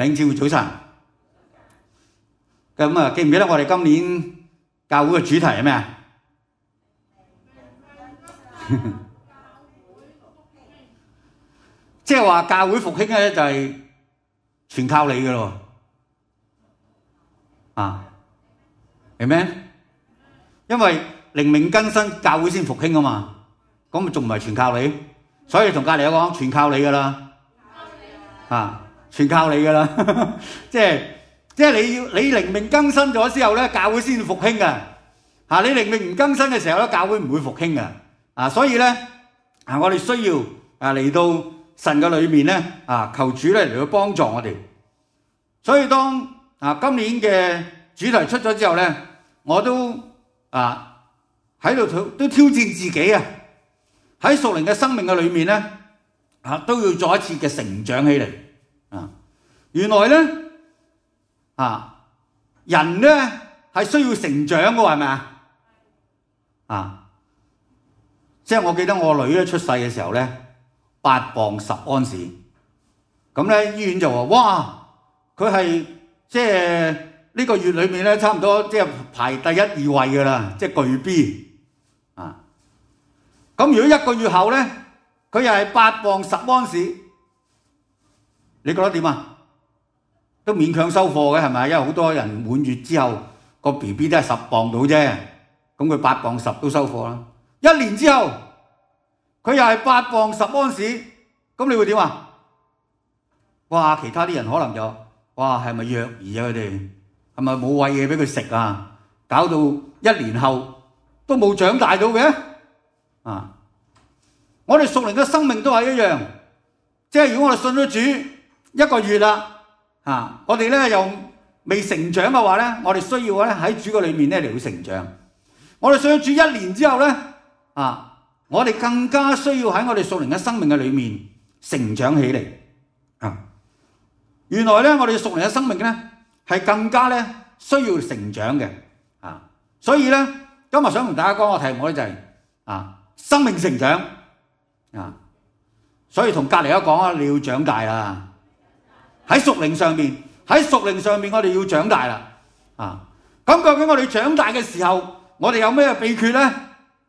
弟兄姊妹早晨。咁啊，記唔記得我哋今年教會嘅主題係咩啊？即係話教會復興咧，就係全靠你嘅咯。啊，係咩？因為靈命更新，教會先復興啊嘛。咁咪仲唔係全靠你？所以同隔離有講，全靠你噶啦。啊，全靠你噶啦。即係你靈命更新咗之後咧，教會先復興嘅。你靈命唔更新嘅時候咧，教會唔會復興嘅。所以咧，我哋需要嚟到神嘅裏面咧，求主咧嚟到幫助我哋。所以當今年嘅主題出咗之後咧，我都喺度都挑戰自己啊！喺屬靈嘅生命嘅裏面咧，都要再一次嘅成長起嚟。原來咧，人咧係需要成長嘅，係咪啊？即係我記得我女咧出世嘅時候咧，8磅10安士，咁咧醫院就話：哇，佢係即係呢個月裏面咧，差唔多即係排第1、2位㗎啦，即係巨 B。咁如果1個月後咧，佢又係8磅10安士，你覺得點啊？都勉強收貨嘅係咪？因為好多人滿月之後個 BB 都係10磅到啫，咁佢8磅10都收貨啦。1年之後佢又係8磅10安士，咁你會點啊？哇！其他啲人可能就哇係咪虐兒啊？佢哋係咪冇餵嘢俾佢食啊？搞到1年後都冇長大到嘅。我哋屬靈嘅生命都係一樣，即係如果我哋信咗主1個月啦，我哋咧又未成長嘅話咧，我哋需要咧喺主嘅裏面咧嚟到成長。我哋信咗主1年之後咧，我哋更加需要喺我哋屬靈嘅生命嘅裏面成長起嚟。原來咧我哋屬靈嘅生命咧係更加咧需要成長嘅。所以咧今日想同大家講個題目咧就係生命成長。所以同隔離一講啊，你要長大啦。喺屬靈上面我哋要長大啦。咁究竟我哋長大嘅時候，我哋有咩秘訣咧？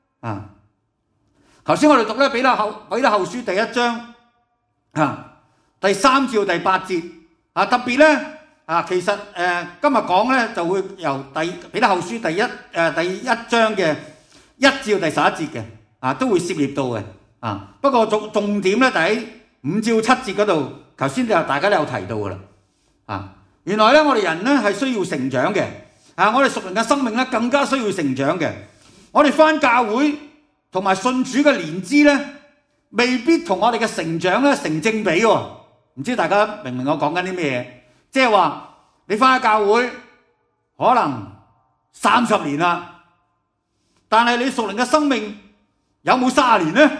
頭先我哋讀咧彼得後書第1章第3至到第8節特別咧其實今日講咧就會由彼得後書第1章嘅1至到第11節嘅都會涉獵到嘅。不過重點咧就喺5至7節嗰度，頭先大家都有提到噶啦。原來咧我哋人咧係需要成長嘅。我哋屬靈嘅生命咧更加需要成長嘅。我哋返教會同埋信主嘅年資咧，未必同我哋嘅成長咧成正比喎。唔知大家明唔明我講緊啲咩嘢？即係話你返咗教會可能30年啦，但係你屬靈嘅生命有冇30年咧？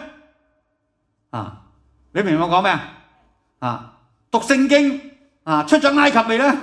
你明唔明我講咩啊？讀聖經出咗埃及未咧？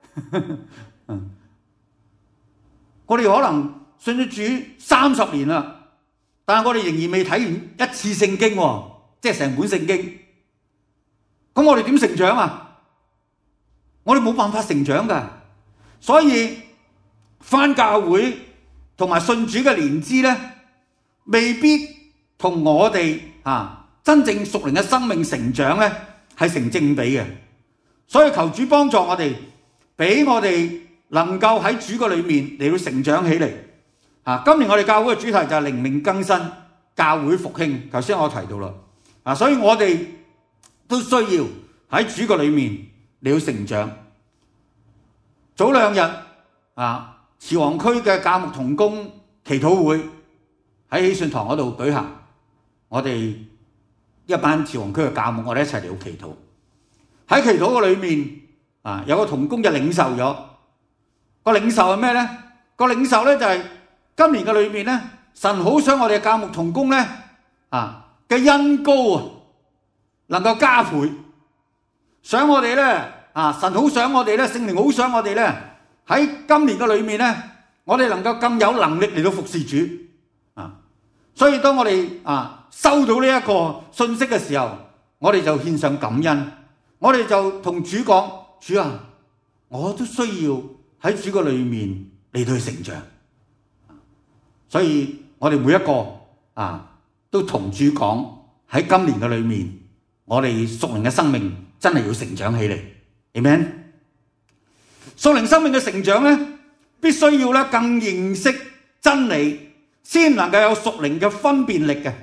我哋可能信咗主30年啦，但係我哋仍然未睇完一次聖經喎，即係成本聖經。咁我哋點成長啊？我哋冇辦法成長㗎。所以返教會同埋信主嘅年資咧，未必同我哋真正屬靈嘅生命成長咧係成正比嘅。所以求主幫助我哋，俾我哋能夠喺主嘅裏面嚟到成長起嚟。今年我哋教會嘅主題就係靈命更新，教會復興。頭先我提到啦，所以我哋都需要喺主嘅裏面嚟到成長。早2日慈皇區嘅教牧同工祈禱會喺喜信堂嗰度舉行，我哋一班慈皇區嘅教牧，我哋一齊嚟到祈禱。喺祈禱嘅裏面有個同工就領受咗。個領受係咩咧？個領受咧就係今年嘅裏面咧，神好想我哋嘅教牧同工咧嘅恩膏能夠加倍，想我哋咧神好想我哋咧，聖靈好想我哋咧喺今年嘅裏面咧，我哋能夠更有能力嚟到服侍主。所以當我哋收到呢一個信息嘅時候，我哋就獻上感恩，我哋就同主講： 主啊，我都需要喺主嘅裏面嚟到去成長。所以我哋每一個都同主講，喺今年嘅裏面，我哋屬靈嘅生命真係要成長起嚟。Amen。屬靈生命嘅成長咧，必須要咧更認識真理，先能夠有屬靈嘅分辨力嘅。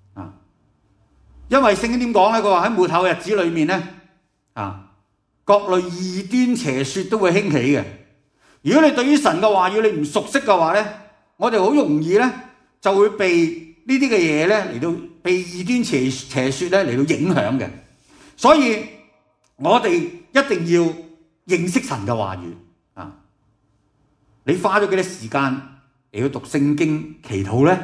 因為聖經點講咧？佢話喺末後日子裏面咧，各類異端邪說都會興起嘅。如果你對於神嘅話語你唔熟悉嘅話咧，我哋好容易咧就會被呢啲嘅嘢咧嚟到被異端邪說咧嚟到影響嘅。所以我哋一定要認識神嘅話語。你花咗幾多時間嚟到讀聖經祈禱咧？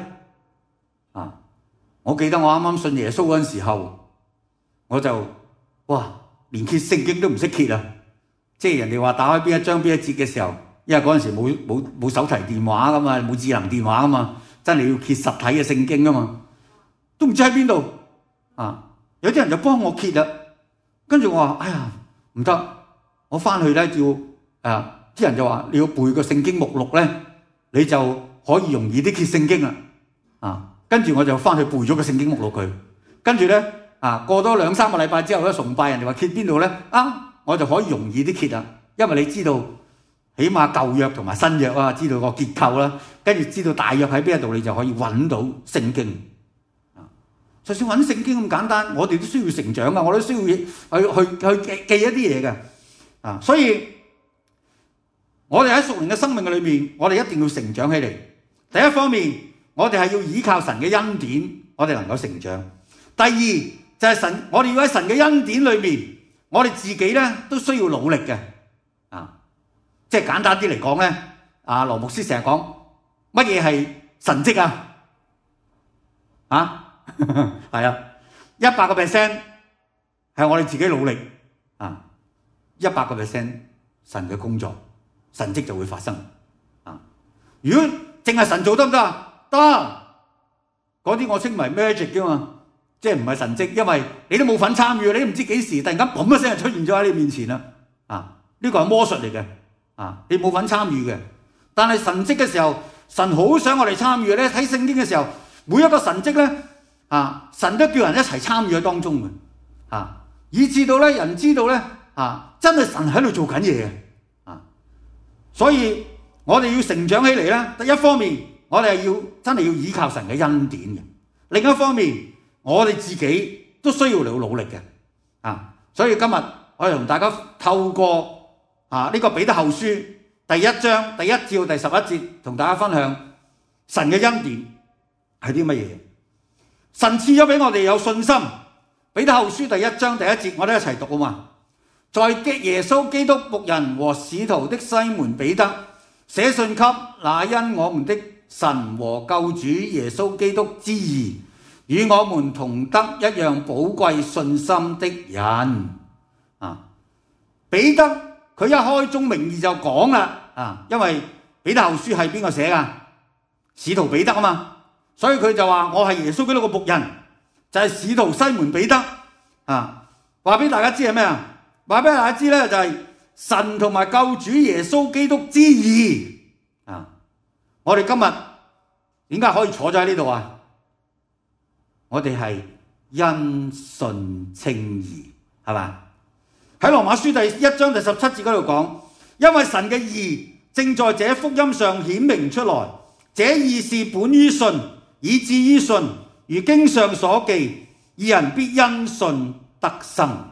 我記得我啱啱信耶穌嗰陣時候，我就連揭聖經都唔識揭啊！即係人哋話打開邊一章邊一節嘅時候，因為嗰陣時冇手提電話噶嘛，冇智能電話噶嘛，真係要揭實體嘅聖經噶嘛，都唔知喺邊度。有啲人就幫我揭啦，跟住我話：哎呀，唔得，我翻去咧要啲人就話你要背個聖經目錄咧，你就可以容易啲揭聖經啦。跟住我就翻去背咗個聖經目錄佢，跟住咧過多2-3個禮拜之後咧，崇拜人哋話揭邊度咧，我就可以容易啲揭啦，因為你知道起碼舊約同埋新約知道個結構啦，跟住知道大約喺邊一度，你就可以揾到聖經。就算揾聖經咁簡單，我哋都需要成長噶，我都需要去記一啲嘢嘅。所以我哋喺屬靈嘅生命嘅裏面，我哋一定要成長起嚟。第一方面，我哋係要依靠神嘅恩典，我哋能夠成長。第二就係我哋要喺神嘅恩典裏面，我哋自己咧都需要努力嘅。即係簡單啲嚟講咧，羅牧師成日講乜嘢係神蹟係100% 係我哋自己努力100% 神嘅工作，神蹟就會發生。如果淨係神做得唔得啊？得，嗰啲我稱為 magic 㗎嘛，即係唔係神蹟，因為你都冇份參與，你都唔知幾時突然間嘣一聲就出現咗喺你面前啦。呢個係魔術嚟嘅，你冇份參與嘅。但係神蹟嘅時候，神好想我哋參與咧。睇聖經嘅時候，每一個神蹟咧，神都叫人一齊參與喺當中嘅，以至到咧人知道咧，真係神喺度做緊嘢嘅。所以我哋要成長起嚟咧，第一方面，我哋真係要依靠神嘅恩典嘅。另一方面，我哋自己都需要嚟努力嘅。所以今日我哋同大家透過呢個彼得後書第1章第1至到第11節，同大家分享神嘅恩典係啲乜嘢。神賜咗俾我哋有信心。彼得後書第1章第1節，我哋一齊讀啊嘛。在耶穌基督僕人和使徒的西門彼得，寫信給那因我們的神和救主耶穌基督之義，與我們同得一樣寶貴信心的人。彼得佢一開宗明義就講啦，因為彼得後書係邊個寫噶？使徒彼得啊嘛，所以佢就話我係耶穌基督嘅僕人，就係使徒西門彼得。話俾大家知係咩啊？話俾大家知咧，就係神同埋救主耶穌基督之義。我哋今日點解可以坐咗喺呢度啊？我哋係因信稱義，係嘛？喺羅馬書第1章第17節嗰度講，因為神嘅義正在這福音上顯明出來，這義是本於信，以至於信，如經上所記，義人必因信得生。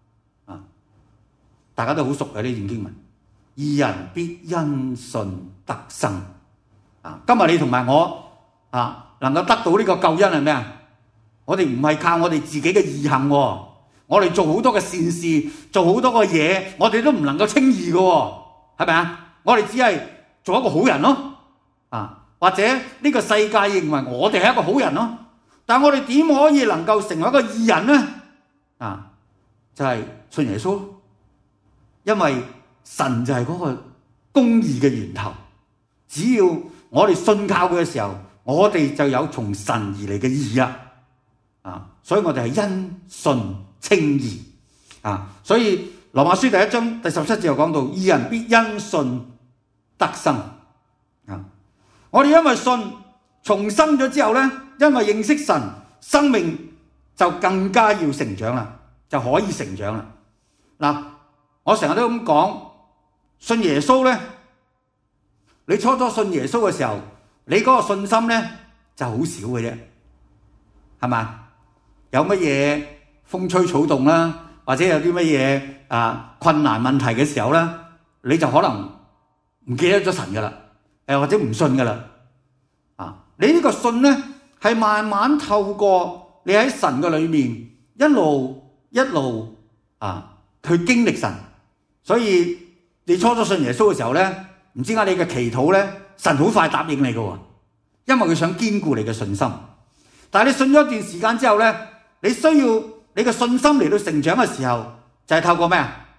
大家都好熟嘅呢段經文，義人必因信得生。今日你同埋我能夠得到呢個救恩係咩啊？我哋唔係靠我哋自己嘅義行，我哋做好多嘅善事，做好多嘅嘢，我哋都唔能夠稱義嘅，係咪啊？我哋只係做一個好人咯，或者呢個世界認為我哋係一個好人咯。但我哋點可以能夠成為一個義人呢？就係信耶穌。因為神就係嗰個公義嘅源頭，只要我哋信靠佢嘅時候，我哋就有從神而嚟嘅義所以我哋係因信稱義。所以羅羅馬書第1章第17節又講到，義人必因信得生。我哋因為信重生咗之後呢，因為認識神，生命就更加要成長啦，就可以成長啦。嗱，我成日都咁講，信耶穌呢，你初信耶穌嘅時候，你嗰個信心呢就好少嘅啫，係嘛？有乜嘢風吹草動啦，或者有啲乜嘢困難問題嘅時候呢，你就可能唔記得咗神噶啦，或者唔信噶啦。你呢個信呢，係慢慢透過你喺神嘅裏面一路去經歷神，所以你初信耶穌嘅時候呢，唔知點解你嘅祈禱呢，神好快答應你嘅，因為佢想堅固你嘅信心。但係你信咗一段時間之後呢，你需要你嘅信心嚟到成長嘅時候，就係透過咩啊？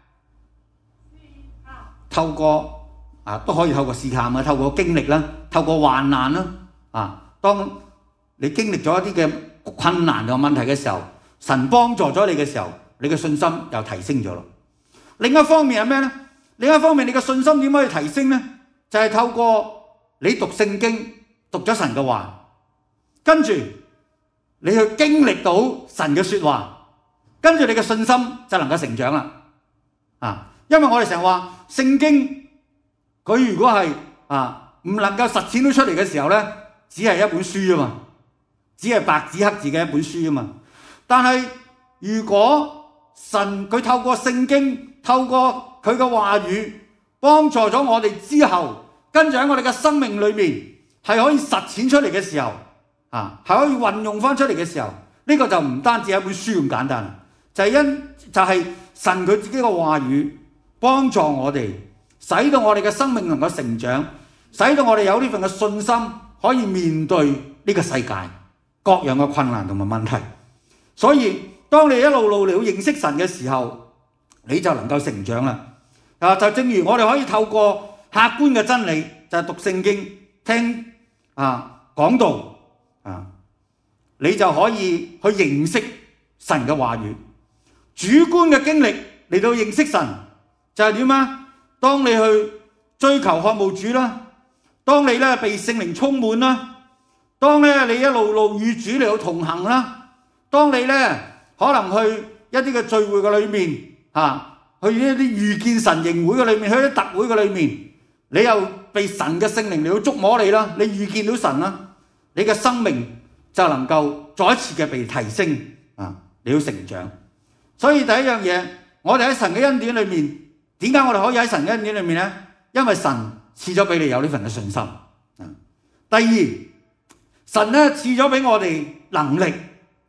透過都可以透過試探啊，透過經歷啦，透過患難啦。當你經歷咗一啲嘅困難同問題嘅時候，神幫助咗你嘅時候，你嘅信心又提升咗咯。另一方面係咩呢？另一方面你嘅信心點可以提升呢？就係透過你讀聖經，讀咗神嘅話，跟住你去經歷到神嘅說話，跟住你嘅信心就能夠成長啦。因為我哋成日話聖經佢如果係唔能夠實踐到出嚟嘅時候呢，只係一本書啊嘛，只係白紙黑字嘅一本書啊嘛。但係如果神佢透過聖經，透過佢嘅話語幫助咗我哋之後，跟住喺我哋嘅生命裏面係可以實踐出嚟嘅時候，係可以運用翻出嚟嘅時候，呢個就唔單止係一本書咁簡單，就係神佢自己嘅話語幫助我哋，使到我哋嘅生命能夠成長，使到我哋有呢份嘅信心，可以面對呢個世界各樣嘅困難同埋問題。所以當你一路嚟認識神嘅時候，你就能夠成長啦。就正如我哋可以透過客觀嘅真理，就係讀聖經、聽講道，你就可以去認識神嘅話語。主觀嘅經歷嚟到認識神，就係點啊？當你去追求渴慕主啦，當你咧被聖靈充滿啦，當咧你一路與主嚟到同行啦，當你咧可能去一啲嘅聚會嘅裏面，去一啲遇見神營會嘅裏面，去一啲特會嘅裏面，你又被神嘅聖靈嚟到觸摸你啦，你遇見到神啦，你嘅生命就能夠再一次嘅被提升，你要成長。所以第一樣嘢，我哋喺神嘅恩典裏面，點解我哋可以喺神嘅恩典裏面呢？因為神賜咗俾你有呢份嘅信心。第二，神咧賜咗俾我哋能力。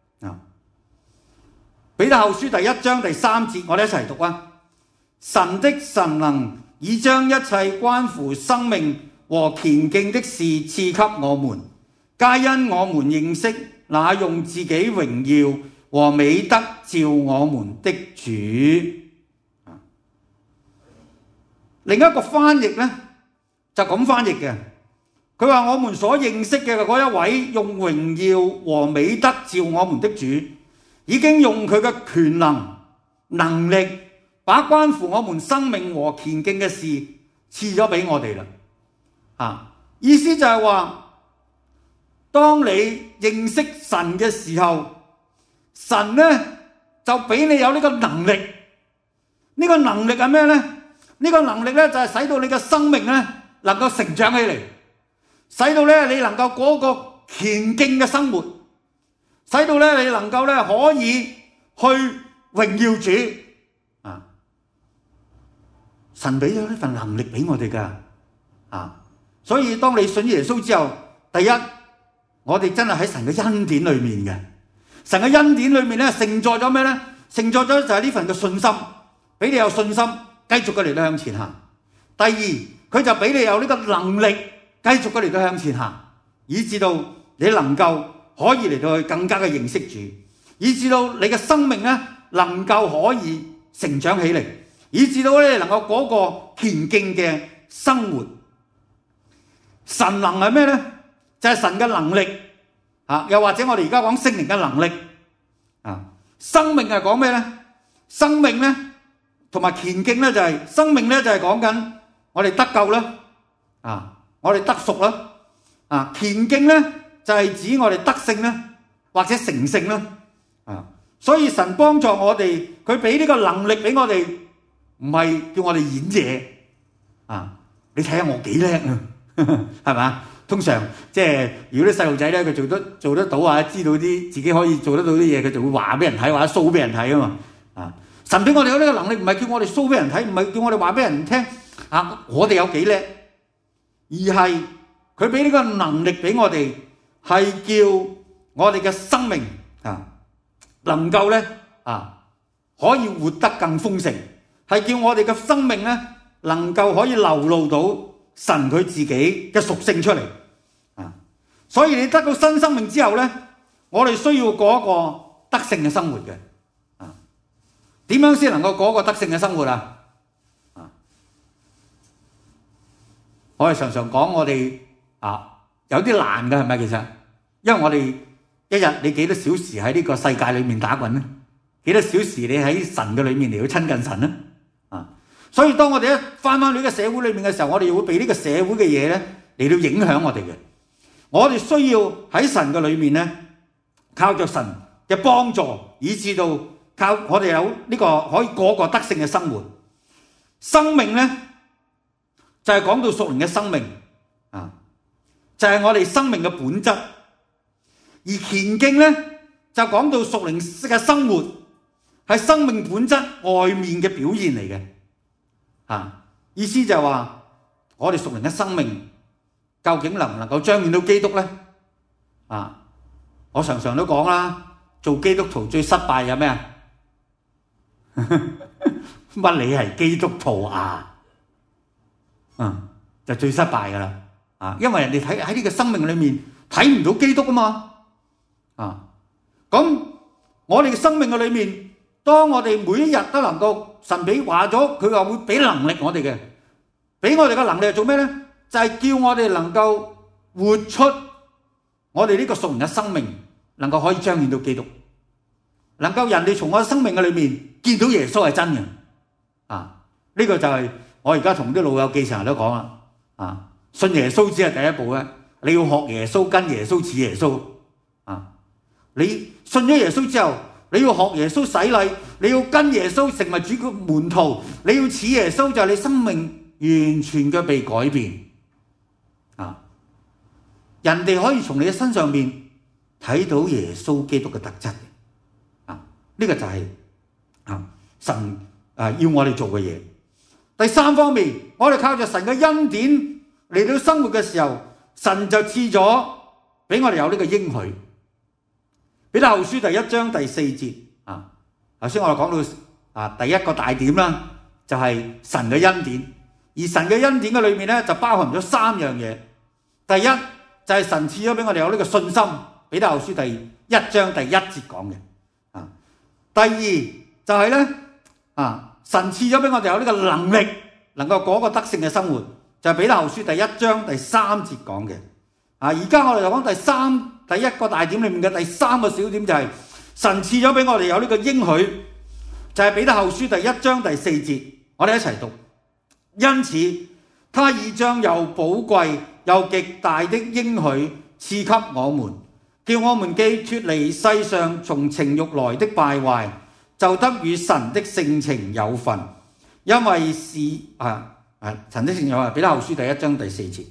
彼得後書第1章第3節，我哋一齊讀啊！神的神能已將一切關乎生命和虔敬的事賜給我們，皆因我們認識那用自己榮耀和美德召我們的主。另一個翻譯呢，就咁翻譯嘅，佢話我們所認識嘅嗰一位用榮耀和美德召我們的主，已經用佢嘅權能力，把關乎我們生命和虔敬嘅事賜咗俾我哋啦。意思就係話，當你認識神嘅時候，神呢就俾你有呢個能力。呢個能力係咩呢？呢個能力呢，就係使到你嘅生命呢能夠成長起嚟，使到呢你能夠過一個虔敬嘅生活，使到呢你能夠呢可以去榮耀主。神俾咗呢份能力俾我哋㗎。所以當你信耶穌之後，第一，我哋真係喺神嘅恩典裏面嘅。神嘅恩典裏面呢，承載咗咩呢？承載咗就係呢份嘅信心，俾你有信心繼續嘅嚟到向前行。第二，佢就俾你有呢個能力繼續嘅嚟到向前行，以至到你能夠可以嚟到去更加嘅認識主，以至到你嘅生命呢能夠可以成長起嚟，以至到你能夠嗰個虔敬嘅生活。神能係咩呢？就係神嘅能力，又或者我哋而家講聖靈嘅能力。生命係講咩呢？生命呢同埋虔敬咧就係生命咧就係講緊我哋得救啦，我哋得贖啦，虔敬咧就係指我哋得勝啦，或者成聖啦，所以神幫助我哋，佢俾呢個能力俾我哋，唔係叫我哋演嘢，你睇下我幾叻啊，係嘛？通常即係如果啲細路仔咧，佢做得到啊，知道啲自己可以做得到啲嘢，佢就會話俾人睇，或者 show 俾人睇啊嘛。神俾我哋有呢個能力，唔係叫我哋 show 俾人睇，唔係叫我哋話俾人聽我哋有幾叻，而係佢俾呢個能力俾我哋，係叫我哋嘅生命能夠咧可以活得更豐盛，係叫我哋嘅生命咧能夠可以流露到神佢自己嘅屬性出嚟。所以你得到新生命之後咧，我哋需要過一個得勝嘅生活嘅。點樣先能夠過一個得勝嘅生活啊？我哋常常講我哋有啲難嘅，係咪？其實因為我哋一日你幾多小時喺呢個世界裏面打滾咧？幾多小時你喺神嘅裏面嚟到親近神咧？所以當我哋一翻返去呢個社會裏面嘅時候，我哋又會被呢個社會嘅嘢咧嚟到影響我哋嘅。我哋需要喺神嘅裏面咧，靠着神嘅幫助，以至到靠我哋有呢個可以過個得勝嘅生活。生命咧就係講到屬靈嘅生命就係我哋生命嘅本質。而虔敬咧就講到屬靈嘅生活，係生命本質外面嘅表現嚟嘅。意思就係話我哋屬靈嘅生命究竟能唔能夠彰顯到基督咧？我常常都講啦，做基督徒最失敗有咩啊？乜你係基督徒就最失敗噶啦，因為人哋喺呢個生命裏面睇唔到基督啊嘛。咁我哋嘅生命嘅裏面，當我哋每一日都能夠神俾話咗，佢話會俾能力我哋嘅，俾我哋嘅能力係做咩咧？就係叫我哋能夠活出我哋呢個屬靈嘅生命，能夠可以彰顯到基督，能夠人哋從我嘅生命嘅裏面見到耶穌係真嘅。呢個就係我而家同啲老友記成日都講啦。信耶穌只係第一步咧，你要學耶穌，跟耶穌似耶穌。你信咗耶穌之後，你要學耶穌洗禮，你要跟耶穌成為主嘅門徒，你要似耶穌，就係你生命完全嘅被改變。人哋可以從你嘅身上面睇到耶穌基督嘅特質。呢個就係神要我哋做嘅嘢。第三方面，我哋靠着神嘅恩典嚟到生活嘅時候，神就賜咗俾我哋有呢個應許。彼得後書第1章第4節頭先我哋講到第一個大點啦，就係神嘅恩典。而神嘅恩典嘅裏面咧，就包含咗3樣嘢。第一就係神賜咗俾我哋有呢個信心，彼得後書第1章第1節講嘅。第二就係咧神賜咗俾我哋有呢個能力，能夠過一個得勝嘅生活，就係彼得後書第1章第3節講嘅。而家我哋就講第一個大點裏面嘅第3個小點，就係神賜咗俾我哋有呢個應許，就係彼得後書第1章第4節，我哋一齊讀。因此他已將又寶貴又極大的應許賜給我們，叫我們既脫離世上從情慾來的敗壞，就得與神的性情有份。因為是神的性情有份，彼得後書第1章第4節。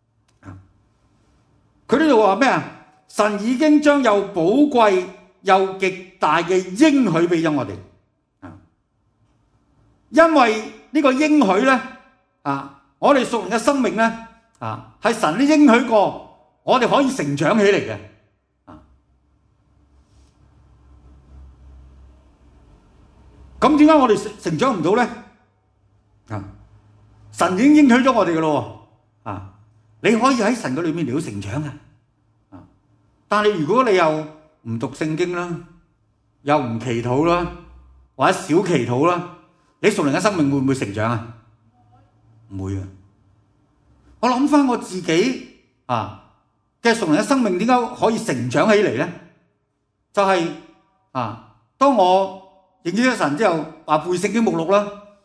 佢呢度話咩啊？神已經將又寶貴又極大嘅應許俾咗我哋。因為呢個應許咧我哋屬靈嘅生命咧係神都應許過，我哋可以成長起嚟嘅。咁點解我哋成長唔到咧？神已經應許咗我哋嘅咯。你可以喺神嘅裏面嚟到成長嘅。但係如果你又唔讀聖經啦，又唔祈禱啦，或者少祈禱啦，你屬靈嘅生命會唔會成長啊？唔會啊！我諗翻我自己嘅屬靈嘅生命點解可以成長起嚟咧？就係當我認識咗神之後，背聖經目錄啦，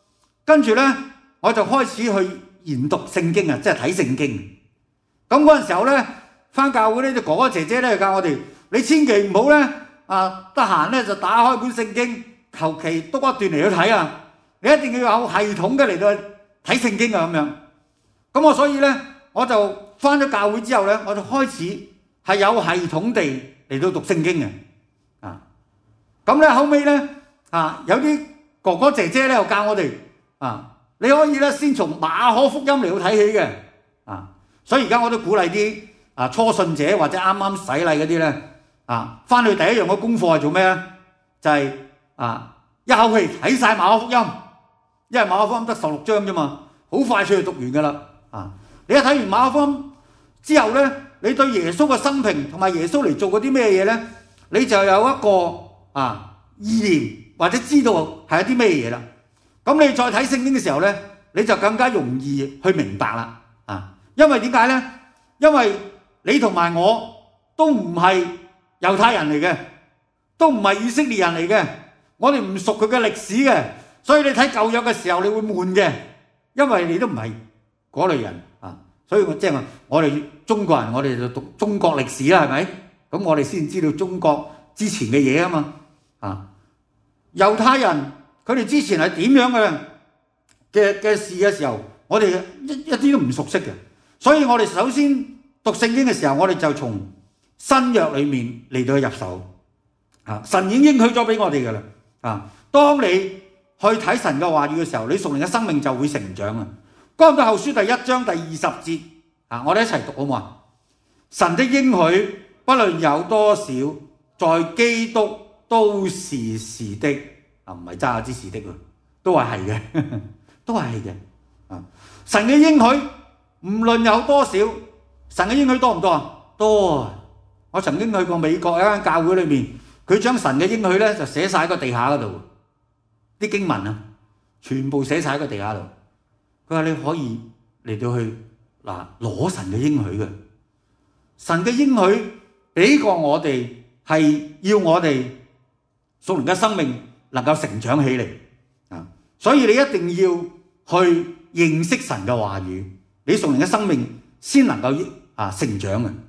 跟住咧我就開始去研讀聖經啊，即係睇聖經。咁嗰陣時候咧，返教會呢啲哥哥姐姐咧教我哋，你千祈唔好咧得閒咧就打開本聖經，求其篤一段嚟去睇啊！你一定要有系統嘅嚟到睇聖經啊咁樣。咁我所以咧，我就返咗教會之後咧，我就開始係有系統地嚟到讀聖經嘅。咁咧後尾咧有啲哥哥姐姐咧又教我哋你可以咧先從馬可福音嚟到睇起嘅。所以而家我都鼓勵啲初信者或者啱啱洗禮嗰啲咧返去第一樣嘅功課係做咩咧？就係一口氣睇晒馬可福音，因為馬可福音得16章啫嘛，好快脆就讀完噶啦。你一睇完馬可福音之後咧，你對耶穌嘅生平同埋耶穌嚟做嗰啲咩嘢咧，你就有一個意念或者知道係一啲咩嘢啦。咁你再睇聖經嘅時候咧，你就更加容易去明白啦。因為點解咧？因為你同埋我都唔係猶太人嚟嘅，都唔係以色列人嚟嘅，我哋唔熟佢嘅歷史嘅，所以你睇舊約嘅時候你會悶嘅，因為你都唔係嗰類人。所以即係我哋中國人，我哋就讀中國歷史啦，係咪？咁我哋先知道中國之前嘅嘢啊嘛。猶太人佢哋之前係點樣嘅事嘅時候，我哋一啲都唔熟悉嘅。所以我哋首先讀聖經嘅時候，我哋就從新約裏面嚟到入手。神已經應許咗俾我哋噶啦。當你去睇神嘅話語嘅時候，你屬靈嘅生命就會成長啊。哥林多後書第1章第20節，我哋一齊讀好唔好啊？神的應許不論有多少，在基督都是是的，唔係揸下之是的，都係係嘅，都係係嘅。神嘅應許唔論有多少，神嘅應許多唔多啊？多啊！我曾經去過美國一間教會裏面，佢將神嘅應許咧就寫晒喺個地下嗰度，啲經文全部寫晒喺個地下度。佢話你可以嚟到去攞神嘅應許嘅，神嘅應許俾過我哋係要我哋屬靈嘅生命能夠成長起嚟。所以你一定要去認識神嘅話語，你屬靈嘅生命先能夠成長嘅。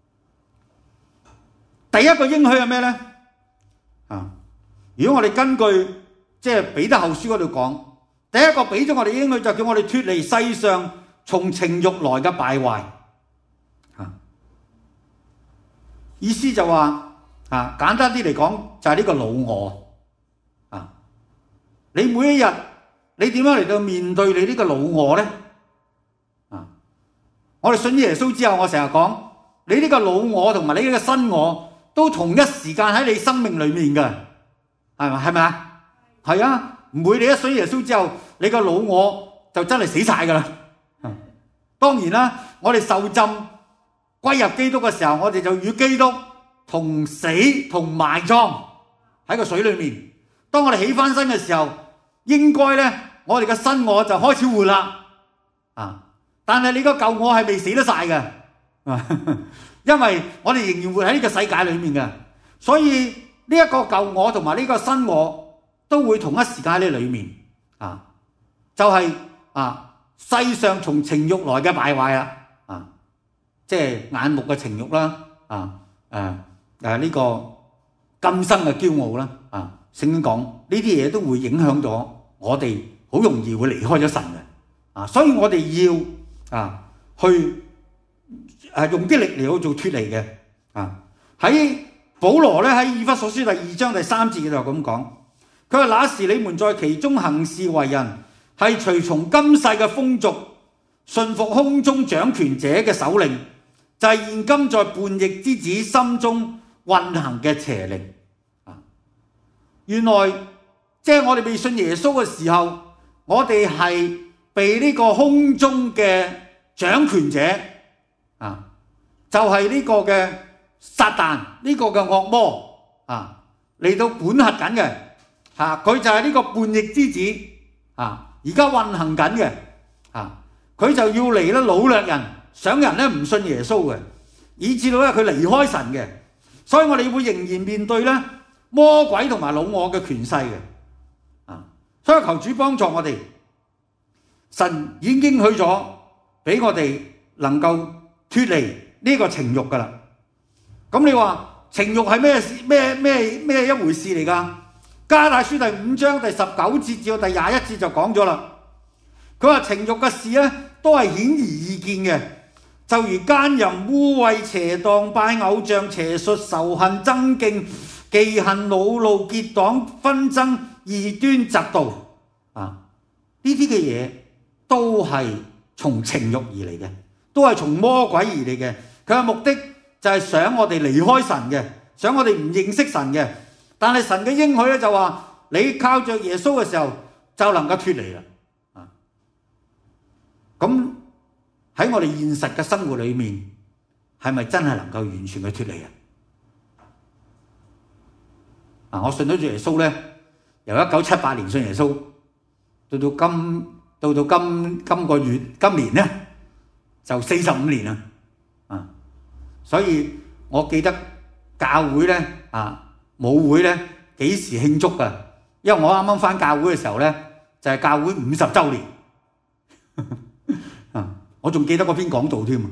第一個應許係咩咧？如果我哋根據即係彼得後書嗰度講，第一個俾咗我哋應許就叫我哋脫離世上從情慾來嘅敗壞。意思就話簡單啲嚟講就係呢個老我。你每一日你點樣嚟到面對你呢個老我咧？我哋信耶穌之後，我成日講你呢個老我同埋你呢個新我都同一時間喺你生命裏面嘅，係咪啊？係啊，唔會你一信耶穌之後，你個老我就真係死晒噶啦。當然啦，我哋受浸歸入基督嘅時候，我哋就與基督同死同埋葬喺個水裏面。當我哋起翻身嘅時候，應該咧，我哋嘅新我就開始活啦。但係你個舊我係未死得晒嘅，因為我哋仍然活喺呢個世界裏面嘅，所以呢一個舊我同埋呢個新我都會同一時間喺裏面。就係世上從情慾來嘅敗壞啦，即係眼目嘅情慾啦，呢個今生嘅驕傲啦，聖經講呢啲嘢都會影響咗我哋，好容易會離開咗神嘅。所以我哋要去用啲力嚟去做脫離嘅。喺保羅咧喺以弗所書第2章第3節就咁講，佢話那時你們在其中行事為人，係隨從今世嘅風俗，順服空中掌權者嘅首領，就係現今在叛逆之子心中運行嘅邪靈。原來即係我哋未信耶穌嘅時候，我哋係被呢個空中嘅掌權者就係呢個嘅撒旦，呢個嘅惡魔嚟到管轄緊嘅。佢就係呢個叛逆之子而家運行緊嘅。佢就要嚟咧擄掠人，想人咧唔信耶穌嘅，以至到咧佢離開神嘅。所以我哋會仍然面對咧魔鬼同埋老我嘅權勢嘅。所以求主幫助我哋神已經應許咗俾我哋能夠脫離呢個情慾㗎啦。咁你話情慾係咩一回事嚟㗎？加拉太書第5章第19節至到第21節就講咗啦。佢話情慾嘅事咧都係顯而易見嘅，就如奸淫、污穢、邪蕩、拜偶像、邪術、仇恨、爭競、忌恨、惱怒、結黨、紛爭、異端、嫉妒啊！呢啲嘅嘢都係從情慾而嚟嘅，都係從魔鬼而嚟嘅。佢嘅目的就係想我哋離開神嘅，想我哋唔認識神嘅。但係神嘅應許咧就話，你靠着耶穌嘅時候就能夠脫離啦。咁喺我哋現實嘅生活裏面，係咪真係能夠完全嘅脫離啊？我信咗主耶穌咧，由1978年信耶穌，到今個月今年咧就45年啦。所以我記得教會咧舞會咧幾時慶祝㗎？因為我啱啱返教會嘅時候咧，就係教會50週年。我仲記得嗰篇講道添。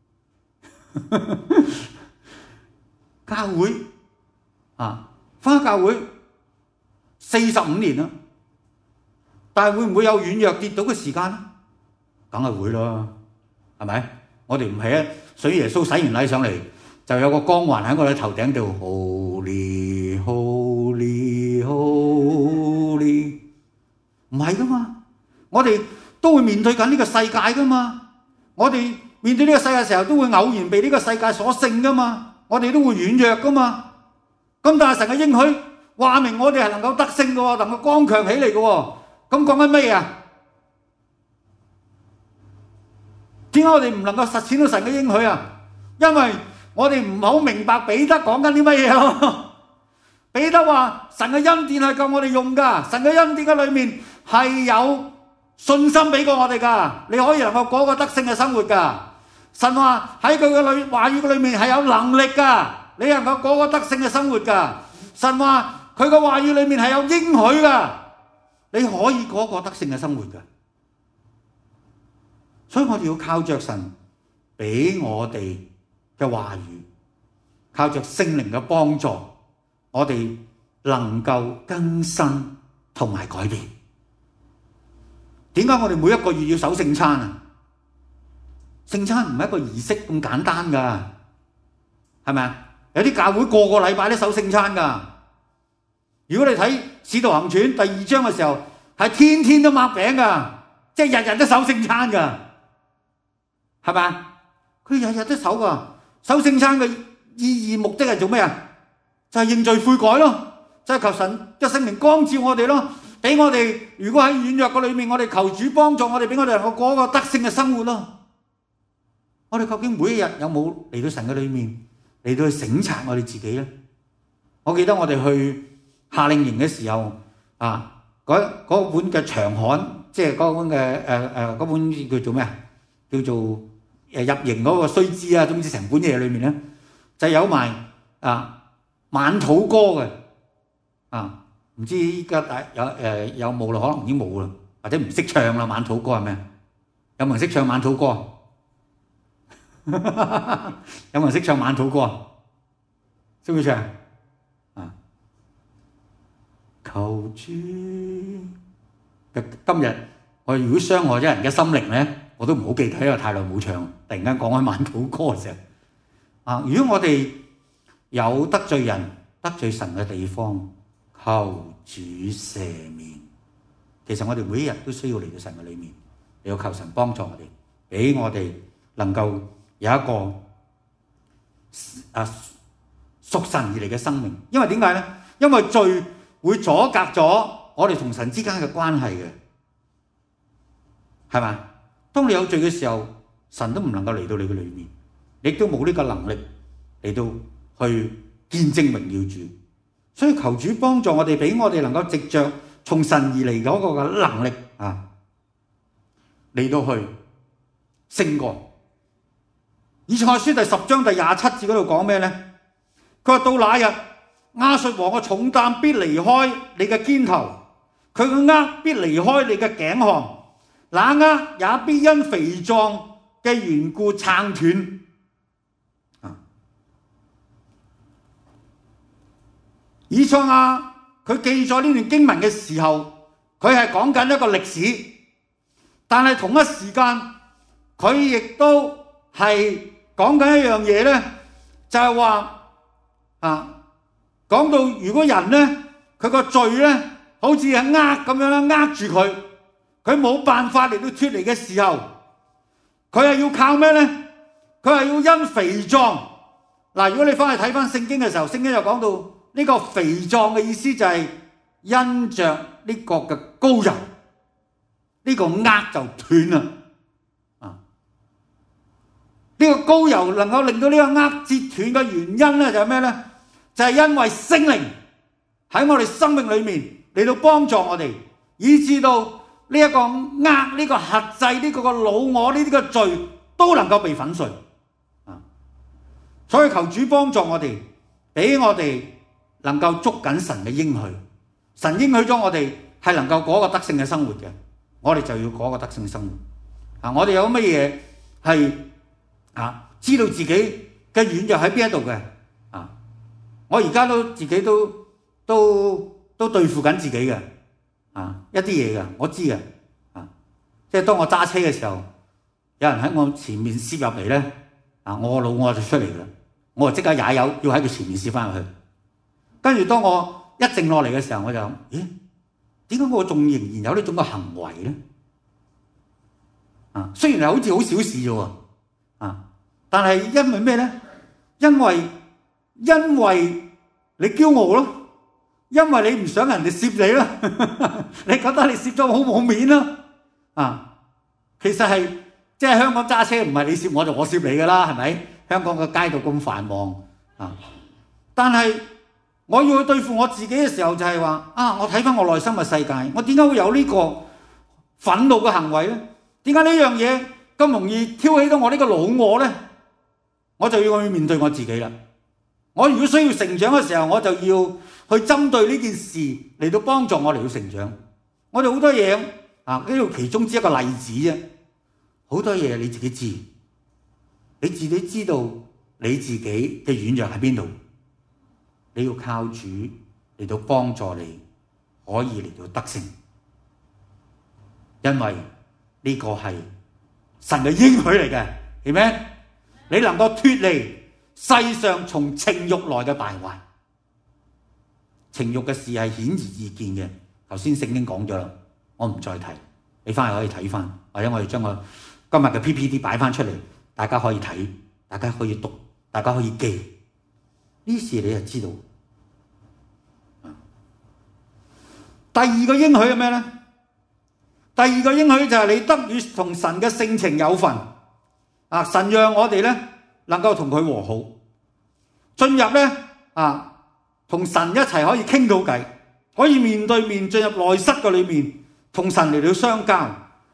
教會返教會45年啦，但係會唔會有軟弱跌倒嘅時間咧？梗係會咯，係咪？我哋唔係水耶穌洗完禮上嚟，就有個光環喺我哋頭頂度，Holy Holy Holy， 唔係噶嘛，我哋都會面對緊呢個世界噶嘛。我哋面對呢個世界嘅時候，都會偶然被呢個世界所勝噶嘛，我哋都會軟弱噶嘛。咁但係神嘅應許話明我哋係能夠得勝嘅喎，能夠剛強起嚟嘅喎。咁講緊咩啊？點解我哋唔能夠實踐到神嘅應許啊？因為我哋唔好明白彼得講緊啲乜嘢咯。彼得話神嘅恩典係夠我哋用㗎，神嘅恩典嘅裏面係有信心俾過我哋㗎，你可以能夠過個得勝嘅生活㗎。神話喺佢嘅話語嘅裏面係有能力㗎，你能夠過個得勝嘅生活㗎。神話佢嘅話語裏面係有應許㗎，你可以過個得勝嘅生活㗎。所以我哋要靠着神俾我哋嘅話語，靠着聖靈嘅幫助，我哋能夠更新同埋改變。點解我哋每一個月要守聖餐啊？聖餐唔係一個儀式咁簡單㗎，係咪啊？有啲教會個個禮拜都守聖餐㗎。如果你睇《使徒行傳》第2章嘅時候，係天天都擘餅㗎，即係日日都守聖餐㗎，係咪啊？佢日日都守㗎。守聖餐嘅意義目的係做咩啊？就係認罪悔改咯，就係求神嘅聖靈光照我哋咯。俾我哋，如果喺軟弱嘅裏面，我哋求主幫助我哋，俾我哋能夠過一個得勝嘅生活咯。我哋究竟每一日有冇嚟到神嘅裏面，嚟到去省察我哋自己咧？我記得我哋去夏令營嘅時候，嗰本嘅長刊，即係嗰本嘅嗰本叫做咩啊？叫做入營嗰個須知啊，總之成本嘢裏面咧，就有埋晚禱歌嘅唔知依家有冇啦？可能已經冇啦，或者唔識唱啦。晚禱歌係咩？有冇人識唱晚禱歌？有冇人識唱晚禱歌？識唔識唱？求主。今日我如果傷害咗人嘅心靈咧，我都唔好記得，因為太耐冇唱。突然間講開晚禱歌嘅時候，如果我哋有得罪人、得罪神嘅地方，求主赦免。其實我哋每一日都需要嚟到神嘅裏面，你要求神幫助我哋，俾我哋能夠有一個屬神而嚟嘅生命。因為點解咧？因為罪會阻隔咗我哋同神之間嘅關係嘅，係咪？當你有罪嘅時候，神都唔能夠嚟到你嘅裏面，你亦都冇呢個能力嚟到去見證榮耀主。所以求主幫助我哋，俾我哋能夠藉着從神而嚟嗰個嘅能力嚟到去勝過。以賽亞書第10章第27節嗰度講咩咧？佢話到那日，亞述王嘅重擔必離開你嘅肩頭，佢嘅軛必離開你嘅頸項， 那軛也必因肥壯嘅緣故撐斷。以賽亞佢記載呢段經文嘅時候，佢係講緊一個歷史，但係同一時間佢亦都係講緊一樣嘢咧，就係話講到如果人咧佢個罪咧好似係軛咁樣啦，軛住佢，佢冇辦法嚟到脫離嘅時候，佢係要靠咩咧？佢係要因肥壯。嗱，如果你翻去睇翻聖經嘅時候，聖經就講到呢個肥壯嘅意思就係因着呢個嘅膏油，呢個軛就斷啦。呢個膏油能夠令到呢個軛折斷嘅原因咧就係咩咧？就係因為聖靈喺我哋生命裏面嚟到幫助我哋，以致到呢一個軛、呢個轄制、呢個老我呢啲嘅罪都能夠被粉碎。所以求主幫助我哋，俾我哋能夠捉緊神嘅應許。神應許咗我哋係能夠過一個得勝嘅生活嘅，我哋就要過一個得勝生活。我哋有乜嘢係知道自己嘅軟弱喺邊一度嘅？我而家都自己都對付緊自己嘅一啲嘢嘅，我知嘅。即係當我揸車嘅時候，有人喺我前面攝入嚟咧，我個老我就出嚟啦，我就即刻踩油要喺佢前面攝翻入去。跟住當我一靜落嚟嘅時候，我就諗，咦？點解我仲仍然有呢種嘅行為咧？雖然係好似好小事啫喎，但係因為咩咧？因為你驕傲咯，因為你唔想人哋攝你咯，你覺得你攝咗好冇面咯。其實係即係香港揸車唔係你攝我就我攝你噶啦，係咪？香港嘅街道咁繁忙但係我要去對付我自己嘅時候就係話我睇翻我內心嘅世界，我點解會有呢個憤怒嘅行為咧？點解呢樣嘢咁容易挑起到我呢個老我咧？我就要去面對我自己啦。我如果需要成長嘅時候，我就要去針對呢件事嚟到幫助我嚟到成長。我哋好多嘢呢度其中之一個例子啫，好多嘢你自己知，你自己知道你自己嘅軟弱喺邊度，你要靠主嚟到幫助你，可以嚟到得勝，因為呢個係神嘅應許嚟嘅，係咪？你能夠脫離世上從情慾來嘅敗壞，情慾嘅事係顯而易見嘅。頭先聖經講咗啦，我唔再提，你翻去可以睇翻，或者我哋將個今日嘅 PPT 擺翻出嚟，大家可以睇，大家可以讀，大家可以記，呢事你就知道。第二個應許係咩咧？第二個應許就係你得與同神嘅性情有份。神讓我哋咧能夠同佢和好，進入咧同神一齊可以傾到偈，可以面對面進入內室嘅裏面，同神嚟到相交。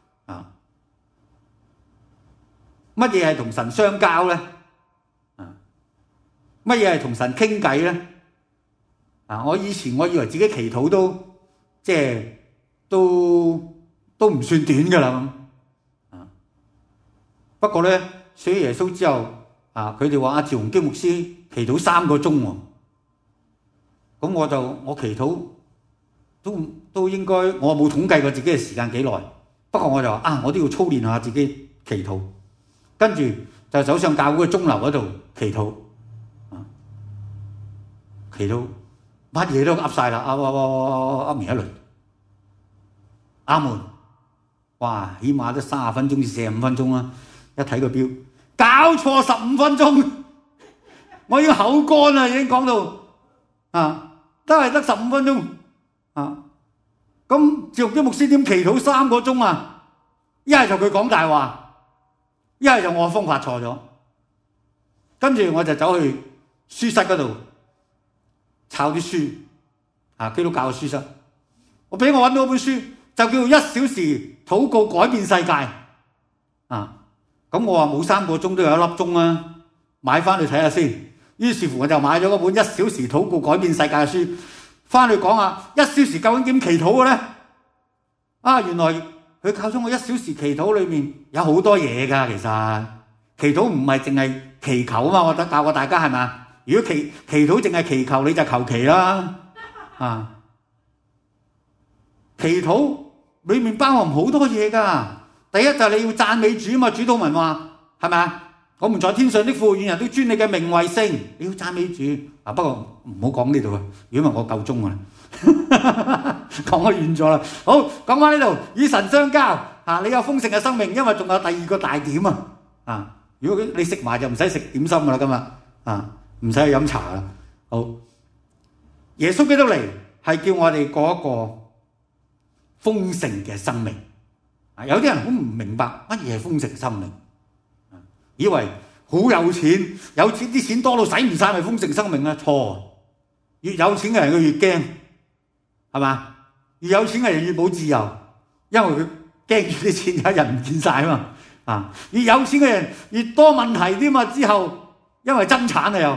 乜嘢係同神相交咧？乜嘢係同神傾偈咧？我以前我以為自己祈禱都即係都唔算短㗎啦。不過咧，信耶穌之後，佢哋話趙宏基牧師祈禱3個鐘喎。咁我祈禱都應該，我冇統計過自己嘅時間幾耐。不過我就話我都要操練下自己祈禱，跟住就走上教會嘅鐘樓嗰度祈禱，祈禱乜嘢都噏晒啦，噏完一輪，阿門。哇，起碼都30分鐘至45分鐘啦。一睇個表，搞錯15分鐘，我已經口乾啦，已經講到都係得15分鐘咁趙宏基牧師點祈禱3個鐘啊？一係就佢講大話，一係就我方法錯咗。跟住我就走去書室嗰度抄啲書，基督教嘅書室。我揾到一本書，就叫做1小時禱告改變世界。咁我話冇3個鐘都有1粒鐘啊，買翻去睇下先。於是乎我就買咗嗰本1小時禱告改變世界嘅書，翻去講下1小時究竟點祈禱嘅咧？原來佢靠咗我1小時祈禱裏面有好多嘢㗎。其實祈禱唔係淨係祈求啊嘛，我教過大家係咪？如果祈禱淨係祈求，你就求其啦。祈禱裏面包含好多嘢㗎。第一就係你要讚美主啊嘛，主禱文話係咪啊？我們在天上的父，願人都尊你嘅名為聖。你要讚美主啊，不過唔好講呢度啊，如果唔係我夠鐘啊。講得遠咗啦。好，講翻呢度，與神相交啊，你有豐盛嘅生命，因為仲有第二個大點啊。如果你食埋就唔使食點心噶啦，今日啊，唔使去飲茶啦。好，耶穌基督嚟係叫我哋過一個豐盛嘅生命。有啲人好唔明白乜嘢係豐盛生命，以為好有錢，有錢啲錢多到使唔晒咪豐盛生命啊？錯，越有錢嘅人佢越驚，係嘛？越有錢嘅人越冇自由，因為佢驚住啲錢有一日唔見晒啊嘛。越有錢嘅人越多問題添嘛。之後因為爭產啊又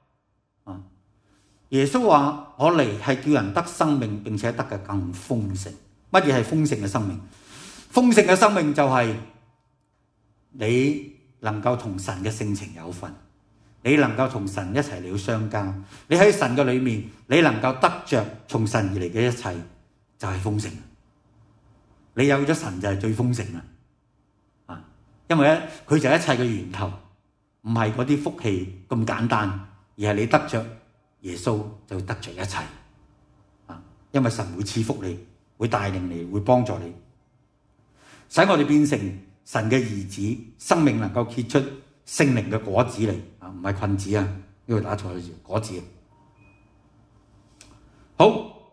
耶穌話：我嚟係叫人得生命，並且得嘅更豐盛。乜嘢係豐盛嘅生命？豐盛嘅生命就係你能夠同神嘅性情有份，你能夠同神一齊嚟相交，你喺神嘅裏面，你能夠得着從神而嚟嘅一切，就係豐盛。你有咗神就係最豐盛啦，因為咧佢就係一切嘅源頭，唔係嗰啲福氣咁簡單，而係你得着耶穌就得着一切，因為神會賜福你，會帶領你，會幫助你。使我哋變成神嘅兒子，生命能夠結出聖靈嘅果子嚟，唔係棍子啊！呢個打錯咗字，果子。好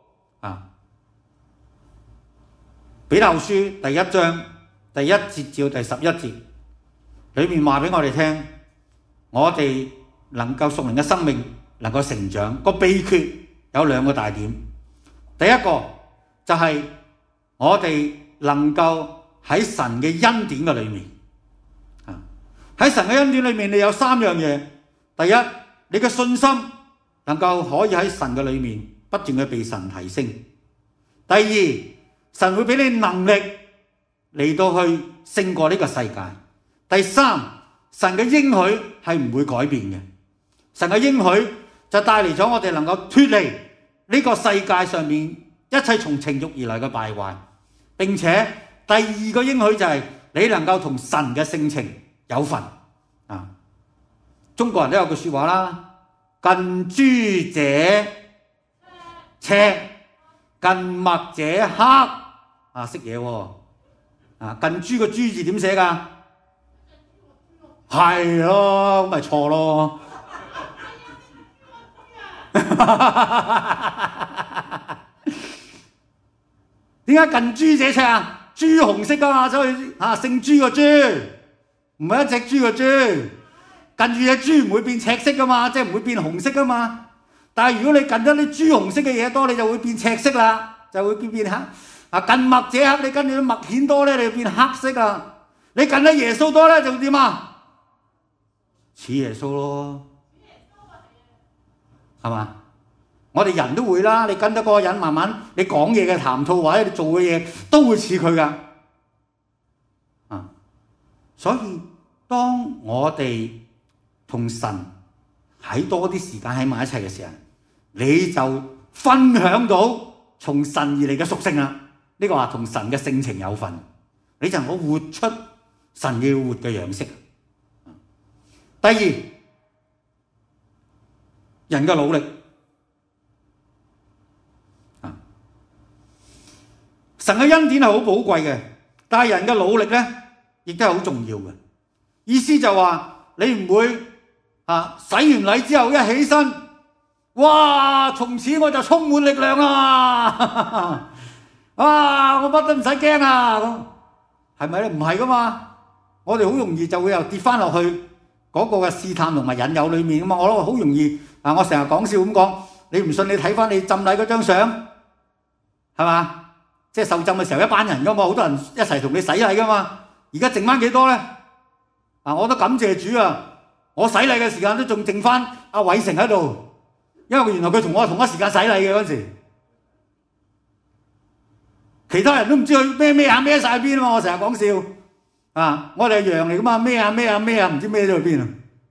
彼得後書第1章第1節至到第11節，裏面話俾我哋聽，我哋能夠屬靈嘅生命能夠成長個秘訣有2個大點。第一個就係我哋能夠喺神嘅恩典嘅裏面，喺神嘅恩典裏面，你有3樣嘢。第一，你嘅信心能夠可以喺神嘅裏面不斷嘅被神提升。第二，神會俾你能力嚟到去勝過呢個世界。第三，神嘅應許係唔會改變嘅。神嘅應許就帶嚟咗我哋能夠脫離呢個世界上面一切從情慾而來嘅敗壞，並且第二個應許就係你能夠同神嘅性情有份。中國人都有句說話啦，近朱者赤，近墨者黑。識嘢喎。近朱個朱字點寫㗎？係咯，咁咪錯咯。點解近朱者赤啊？朱紅色㗎嘛，所以姓朱個朱，唔係一隻豬個豬。近住隻豬唔會變赤色㗎嘛，即係唔會變紅色㗎嘛。但係如果你近咗啲朱紅色嘅嘢多，你就會變赤色啦，就會變黑。近墨者黑，你跟住啲墨顯多咧，你就變黑色啊。你近得耶穌多咧，就點啊？似耶穌咯，係嘛？我哋人都會啦，你跟得嗰個人，慢慢你講嘢嘅談吐或者你做嘅嘢都會似佢㗎。所以當我哋同神喺多啲時間喺埋一齊嘅時候，你就分享到從神而嚟嘅屬性啦。呢個話同神嘅性情有份，你就能夠活出神要活嘅樣式。第二，人嘅努力。神嘅恩典係好寶貴嘅，但係人嘅努力咧，亦都係好重要嘅。意思就話你唔會洗完禮之後一起身，哇！從此我就充滿力量啦！我乜都唔使驚啊！咁係咪咧？唔係噶嘛，我哋好容易就會又跌翻落去嗰個嘅試探同埋引誘裏面噶嘛。我諗好容易我成日講笑咁講，你唔信你睇翻你浸禮嗰張相，係嘛？即係受浸嘅時候一班人噶嘛，好多人一齊同你洗禮噶嘛。而家剩翻幾多咧？我都感謝主啊！我洗禮嘅時間都仲剩翻阿偉成喺度，因為原來佢同我同一時間洗禮嘅嗰陣時。 其他人都唔知佢孭晒去邊啊嘛！我成日講笑啊，我哋係羊嚟噶嘛，孭唔知孭咗去邊啊！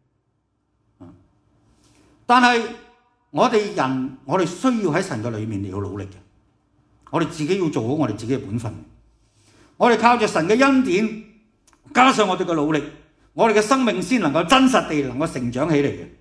但係我哋人，我哋需要喺神嘅裏面嚟到努力嘅，我哋自己要做好我哋自己嘅本分。我哋靠着神嘅恩典，加上我哋嘅努力，我哋嘅生命先能夠真實地能夠成長起嚟嘅。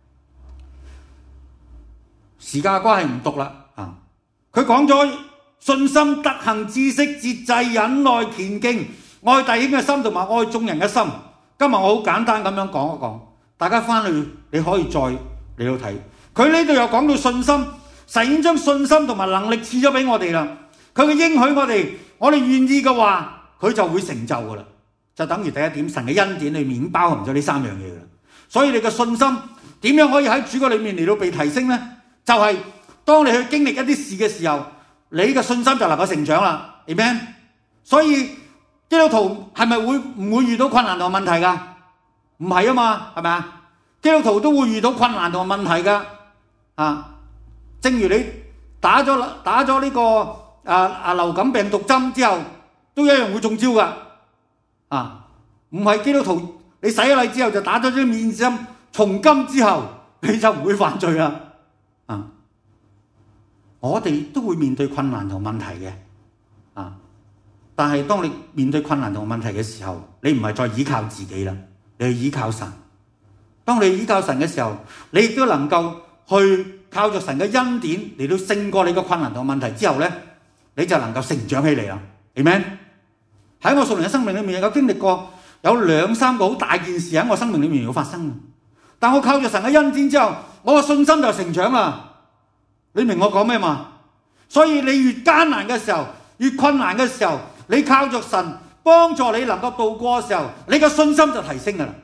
時間嘅關係唔讀啦啊！佢講咗信心、德行、知識、節制、忍耐、虔敬、愛弟兄嘅心同埋愛眾人嘅心。今日我好簡單咁樣講一講，大家翻去你可以再嚟到睇。佢呢度又講到信心，神已經將信心同埋能力賜咗俾我哋啦。佢嘅應許我哋願意嘅話，佢就會成就噶啦。就等於第一點，神嘅恩典裏面已經包含咗呢三樣嘢噶啦。所以你嘅信心點樣可以喺主嘅裏面嚟到被提升呢？就係當你去經歷一啲事嘅時候，你嘅信心就能夠成長啦。Amen。所以基督徒係咪唔會遇到困難同問題噶？唔係啊嘛，係咪啊？基督徒都會遇到困難同問題噶。正如你打咗呢個流感病毒針之後，都一樣會中招噶。唔係基督徒，你洗咗禮之後就打咗啲免針，從今之後你就唔會犯罪啦。我哋都會面對困難同問題嘅。但係當你面對困難同問題嘅時候，你唔係再依靠自己啦，你去依靠神。當你依靠神嘅時候，你亦都能夠去靠着神嘅恩典嚟到勝過你嘅困難同問題之後呢，你就能夠成長起嚟啦。Amen。喺我屬靈嘅生命裏面有經歷過有2-3個好大件事喺我生命裏面要發生，但我靠着神嘅恩典之後，我嘅信心就成長啦。你明我講咩嘛？所以你越艱難嘅時候，越困難嘅時候，你靠着神幫助你能夠度過嘅時候，你嘅信心就提升噶啦。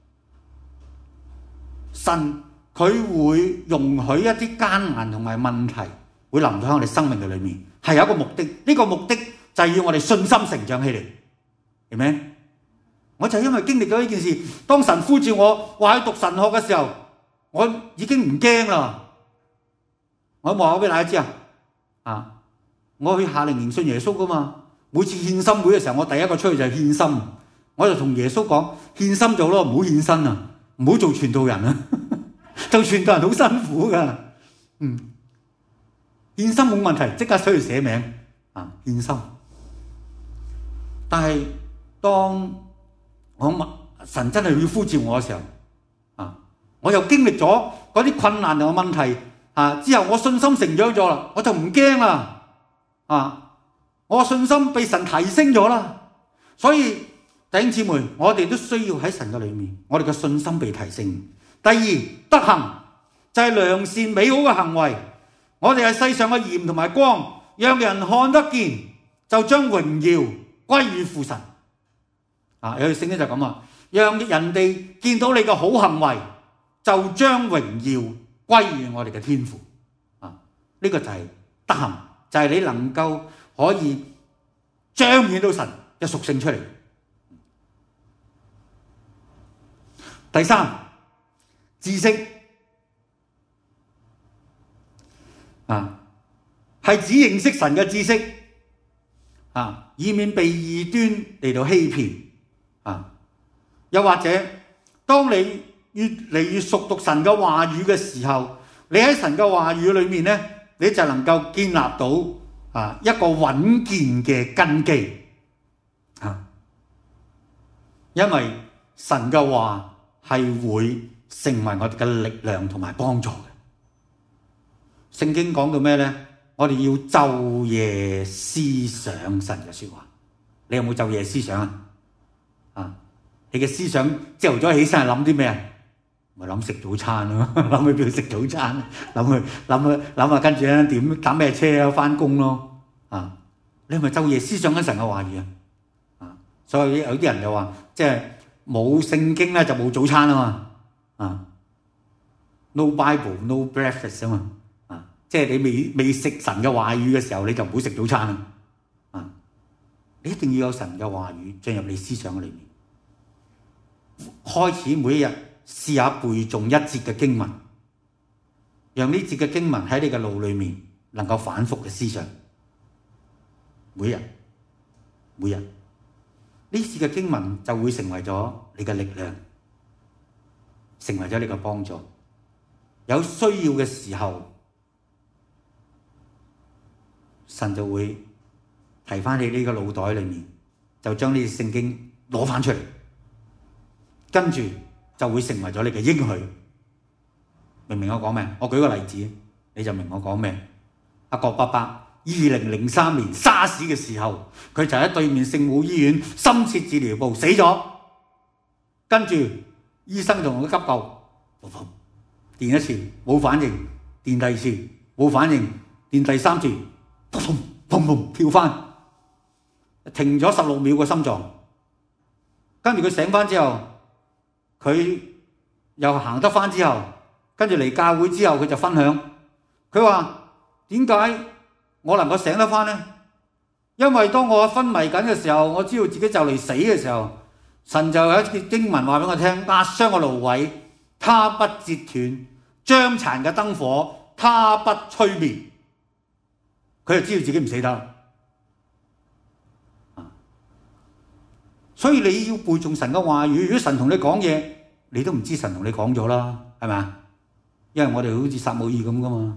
神佢會容許一啲艱難同埋問題會臨到喺我哋生命嘅裏面，係有一個目的。呢個目的就係要我哋信心成長起嚟，係咪？我就因為經歷咗呢件事，當神呼召我話去讀神學嘅時候，我已經唔驚啦。我話俾大家知我去夏令營信耶穌噶嘛。每次獻心會嘅時候，我第一個出去就係獻心，我就同耶穌講：獻心就好咯，唔好獻身啊，唔好做傳道人啊。做傳道人好辛苦噶。獻心冇問題，即刻出去寫名獻心。但係當神真係要呼召我嘅時候，我又經歷咗嗰啲困難同問題之後，我信心成長咗啦，我就唔驚啦。我信心被神提升咗啦。所以弟兄姊妹，我哋都需要喺神嘅裏面，我哋嘅信心被提升。第二，德行就係良善美好嘅行為。我哋係世上嘅鹽同埋光，讓人看得見，就將榮耀歸於父神。有句聖經就咁啊，讓人哋見到你嘅好行為，就將榮耀歸於我哋嘅天父。呢個就係德行，就係你能夠可以彰顯到神嘅屬性出嚟。第三，知識係指認識神嘅知識以免被異端嚟到欺騙。又或者當你越嚟越熟讀神嘅話語嘅時候，你喺神嘅話語裏面呢，你就能夠建立到一個穩健嘅根基。因為神嘅話係會成為我哋嘅力量同埋幫助嘅。聖經講到咩呢？我哋要晝夜思想神嘅說話。你有冇晝夜思想你嘅思想朝頭早起身係諗啲咩啊？咪諗食早餐咯，諗去邊度食早餐，諗下跟住咧點搭咩車啊翻工咯。你係咪晝夜思想緊神嘅話語所以有啲人就話，即係冇聖經咧就冇早餐啊嘛。No Bible, no breakfast 啊嘛。即係你未食神嘅話語嘅時候，你就唔會食早餐你一定要有神嘅話語進入你思想裏面。開始每一日試下背誦一節嘅經文，讓呢節嘅經文喺你嘅腦裏面能夠反覆嘅思想。 每日呢次嘅經文就會成為咗你嘅力量，成為咗你嘅幫助。有需要嘅時候，神就會提翻你呢個腦袋裏面，就將呢啲聖經攞翻出嚟，跟住就會成為咗你嘅應許。明唔明我講咩？我舉個例子，你就明我講咩。阿郭伯伯2003年沙士嘅時候，佢就喺對面聖母醫院深切治療部死咗，跟住醫生同佢急救，電一次冇反應，電第二次冇反應，電第三次，砰砰砰跳翻，停咗16秒個心臟，跟住佢醒翻之後，佢又行得翻之後，跟住嚟教會之後，佢就分享，佢話點解我能夠醒得翻呢？因為當我昏迷緊嘅時候，我知道自己就嚟死嘅時候，神就有一節經文話俾我聽：壓傷嘅蘆葦，他不折斷；將殘嘅燈火，他不吹滅。佢就知道自己唔死得。所以你要背誦神嘅話語。如果神同你講嘢，你都唔知神同你講咗啦，係咪啊？因為我哋好似撒母耳咁噶嘛。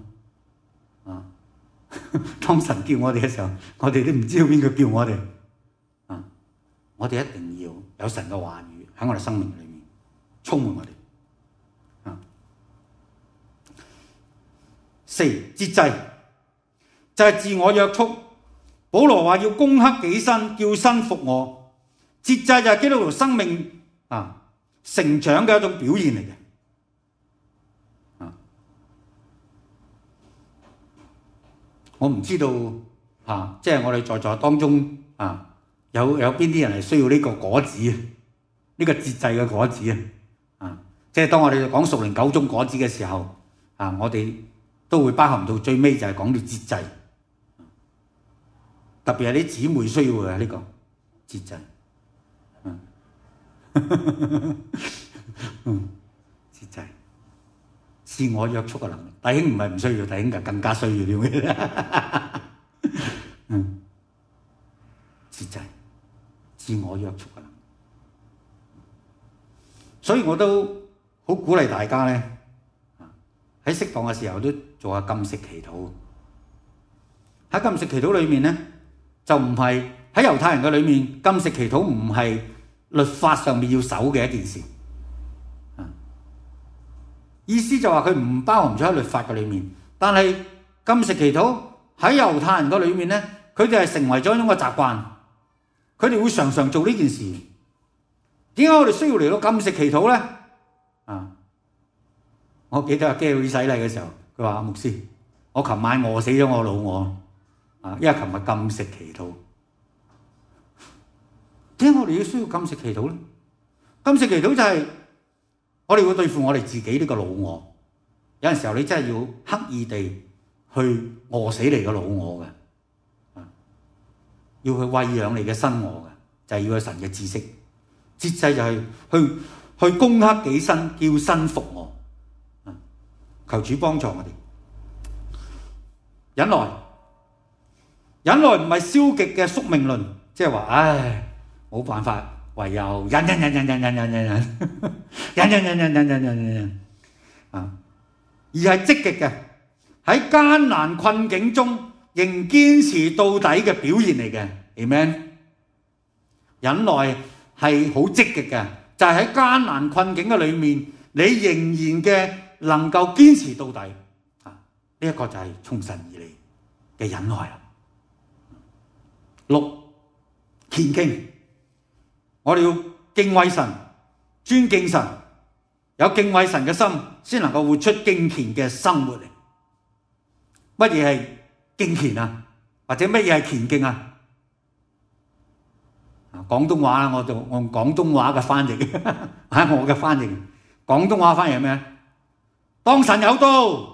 當神叫我哋嘅時候，我哋都唔知道邊個叫我哋。我哋一定要有神嘅話語喺我哋生命裏面充滿我哋。4節制就係自我約束。保羅話要攻克己身，叫身服我。節制就係基督徒生命成長嘅一種表現嚟嘅。我唔知道即係我哋在座當中有邊啲人係需要呢個果子，呢個節制嘅果子即係當我哋講屬靈9種果子嘅時候我哋都會包含到最尾就係講到節制，特別係啲姊妹需要嘅呢個節制。節制，自我約束嘅能力，弟兄唔係唔需要，弟兄就更加需要啲咩？節制，自我約束嘅能力。所以我都好鼓勵大家咧，喺適當嘅時候都做下禁食祈禱。喺禁食祈禱裏面咧，就唔係喺猶太人嘅裏面，禁食祈禱唔係律法上面要守嘅一件事。意思就話佢唔包含咗喺律法嘅裏面，但係禁食祈禱喺猶太人嘅裏面咧，佢哋係成為咗一種嘅習慣，佢哋會常常做呢件事。點解我哋需要嚟到禁食祈禱咧？我記得阿 Gary 洗禮嘅時候，佢話：牧師，我琴晚餓死咗我老我因為琴日禁食祈禱。點解我哋要需要禁食祈禱咧？禁食祈禱就係我哋會對付我哋自己呢個老我。有陣時候你真係要刻意地去餓死你嘅老我嘅，要去餵養你嘅新我嘅，就係要有神嘅知識。節制就係去攻克己身，叫身服我。求主幫助我哋。忍耐唔係消極嘅宿命論，即係話唉冇辦法，唯有忍而係積極嘅，喺艱難困境中仍堅持到底嘅表現嚟嘅。Amen。忍耐係好積極嘅，就係喺艱難困境嘅裏面，你仍然嘅能夠堅持到底。呢一個就係從神而嚟嘅忍耐啦。6虔敬，我哋要敬畏神、尊敬神，有敬畏神嘅心，先能夠活出敬虔嘅生活嚟。乜嘢係敬虔啊？或者乜嘢係虔敬啊？廣東話我用廣東話嘅翻譯，我嘅翻譯，廣東話翻譯係咩？當神有道。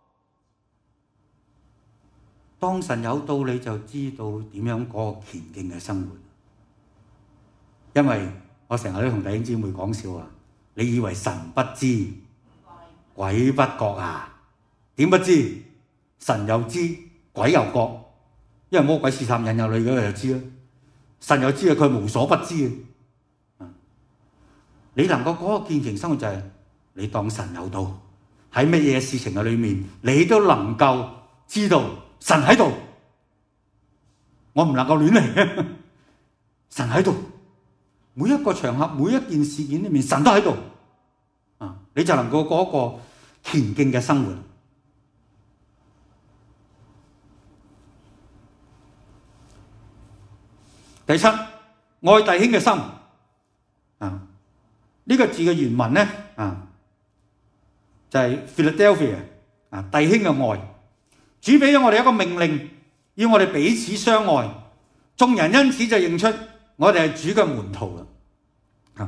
當神有道，你就知道點樣過虔敬嘅生活。因為我成日都同弟兄姊妹講笑話，你以為神不知，鬼不覺啊？點不知？神又知，鬼又覺。 因為魔鬼試探引誘你嘅就知啦。神又知啊，佢係無所不知嘅。你能夠嗰個見證生活就係你當神有道，喺乜嘢事情嘅裏面，你都能夠知道神喺度。我唔能夠亂嚟，神喺度。每一個場合，每一件事件裏面，神都喺度。你就能夠過一個虔敬嘅生活。第七，愛弟兄嘅心。呢個字嘅原文咧，就係 Philadelphia 弟兄嘅愛。主俾咗我哋一個命令，要我哋彼此相愛。眾人因此就認出我哋係主嘅門徒啦。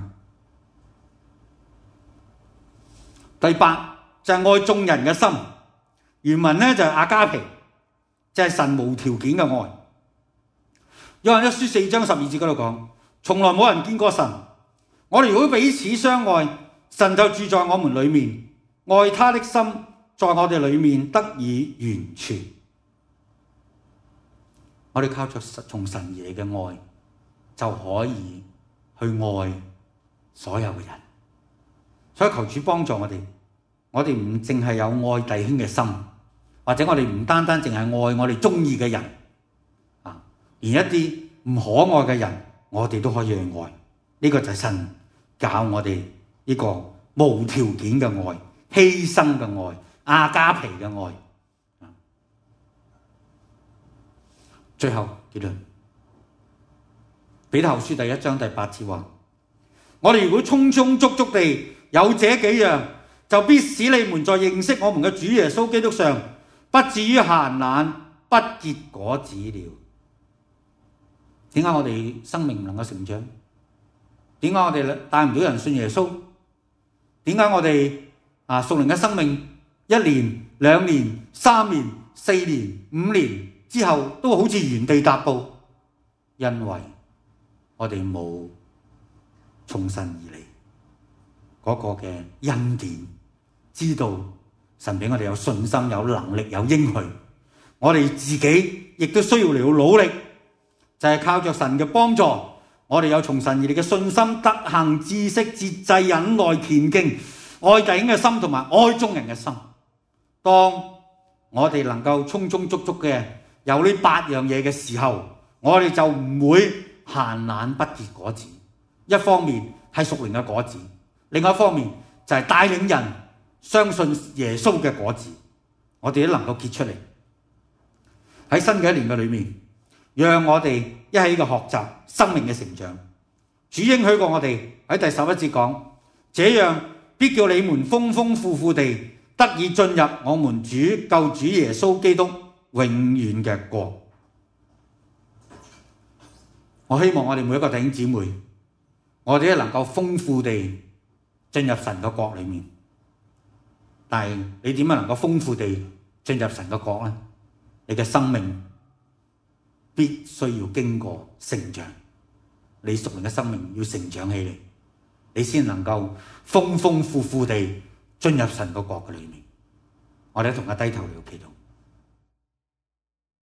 第八就係愛眾人嘅心。原文咧就係阿加皮，就係神無條件嘅愛。約翰一書4章12節嗰度講，從來冇人見過神。我哋如果彼此相愛，神就住在我們裏面，愛他的心在我哋裏面得以完全。我哋靠着從神而嚟嘅愛，就可以去愛所有嘅人。所以求主幫助我哋，我哋唔淨係有愛弟兄嘅心，或者我哋唔單單淨係愛我哋中意嘅人，而一啲唔可愛嘅人，我哋都可以去愛。呢個就係神教我哋呢個無條件嘅愛、犧牲嘅愛、阿加皮嘅愛。最後結論，彼得後書第1章第8節話：我哋如果充充足足地有這幾樣，就必使你們在認識我們嘅主耶穌基督上，不至於閒懶，不結果子了。點解我哋生命唔能夠成長？點解我哋帶唔到人信耶穌？點解我哋屬靈嘅生命1年、2年、3年、4年、5年之後都好似原地踏步？因為我哋冇從神而嚟嗰個嘅恩典，知道神俾我哋有信心、有能力、有應許。我哋自己亦都需要嚟到努力，就係靠着神嘅幫助，我哋有從神而嚟嘅信心、德行、知識、節制、忍耐、虔敬、愛弟兄嘅心同埋愛眾人嘅心。當我哋能夠充充足足嘅有呢8樣嘢嘅時候，我哋就唔會閒懶不結果子。一方面係屬靈嘅果子，另外一方面就係帶領人相信耶穌嘅果子，我哋都能夠結出嚟。喺新嘅一年嘅裏面，讓我哋一起嘅學習生命嘅成長。主應許過我哋喺第11節講，這樣必叫你們豐豐富富地得以進入我們主救主耶穌基督永遠嘅國。我希望我哋每一個弟兄姊妹，我哋都能夠豐富地進入神嘅國裏面。但係你點樣能夠豐富地進入神嘅國呢？你嘅生命必須要經過成長，你屬靈嘅生命要成長起嚟，你先能夠豐豐富富地進入神嘅國嘅裏面。我哋同佢低頭嚟祈禱。